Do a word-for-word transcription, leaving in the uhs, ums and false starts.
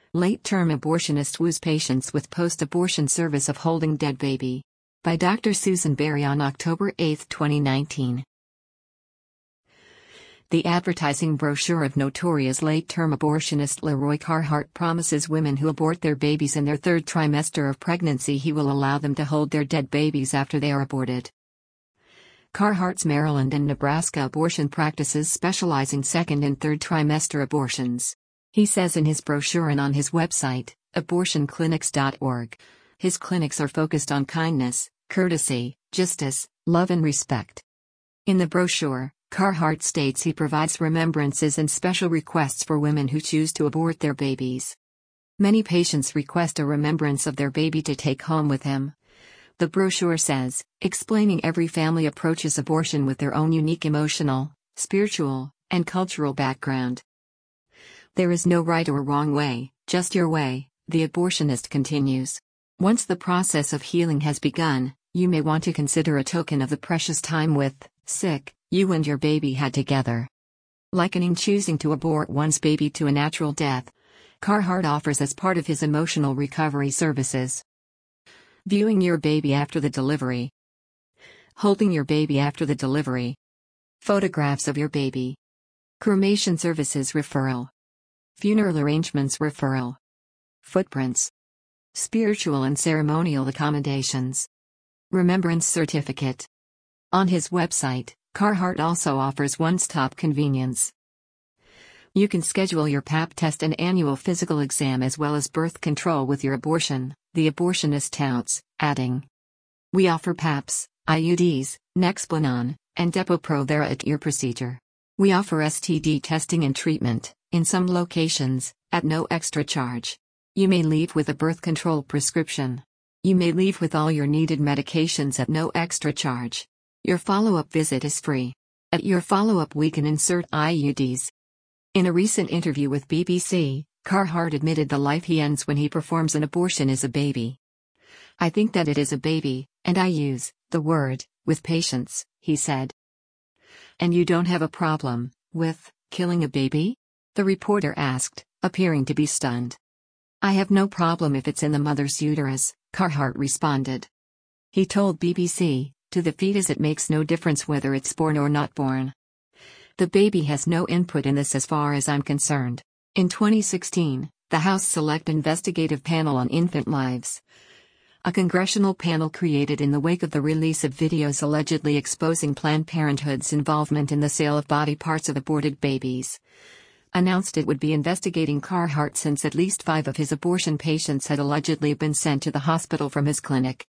Late-term abortionist woos patients with post-abortion service of holding dead baby. By Doctor Susan Berry on October eighth, twenty nineteen. The advertising brochure of notorious late-term abortionist Leroy Carhart promises women who abort their babies in their third trimester of pregnancy he will allow them to hold their dead babies after they are aborted. Carhart's Maryland and Nebraska abortion practices specialize in second and third trimester abortions. He says in his brochure and on his website, abortion clinics dot org. His clinics are focused on kindness, courtesy, justice, love and respect. In the brochure, Carhart states he provides remembrances and special requests for women who choose to abort their babies. Many patients request a remembrance of their baby to take home with him. The brochure says, explaining every family approaches abortion with their own unique emotional, spiritual, and cultural background. There is no right or wrong way, just your way, the abortionist continues. Once the process of healing has begun, you may want to consider a token of the precious time with, sick, you and your baby had together. Likening choosing to abort one's baby to a natural death, Carhart offers as part of his emotional recovery services. Viewing your baby after the delivery. Holding your baby after the delivery. Photographs of your baby. Cremation services referral. Funeral arrangements referral. Footprints. Spiritual and ceremonial accommodations. Remembrance certificate. On his website, Carhart also offers one-stop convenience. You can schedule your pap test and annual physical exam as well as birth control with your abortion, the abortionist touts, adding, we offer paps, I U Ds, Nexplanon, and Depo-Provera at your procedure. We offer S T D testing and treatment, in some locations, at no extra charge. You may leave with a birth control prescription. You may leave with all your needed medications at no extra charge. Your follow-up visit is free. At your follow-up we can insert I U Ds. In a recent interview with B B C, Carhart admitted the life he ends when he performs an abortion is a baby. I think that it is a baby, and I use the word with patience, he said. And you don't have a problem with killing a baby? The reporter asked, appearing to be stunned. I have no problem if it's in the mother's uterus, Carhart responded. He told B B C, to the fetus it makes no difference whether it's born or not born. The baby has no input in this as far as I'm concerned. In twenty sixteen, the House Select Investigative Panel on Infant Lives, a congressional panel created in the wake of the release of videos allegedly exposing Planned Parenthood's involvement in the sale of body parts of aborted babies, announced it would be investigating Carhart since at least five of his abortion patients had allegedly been sent to the hospital from his clinic.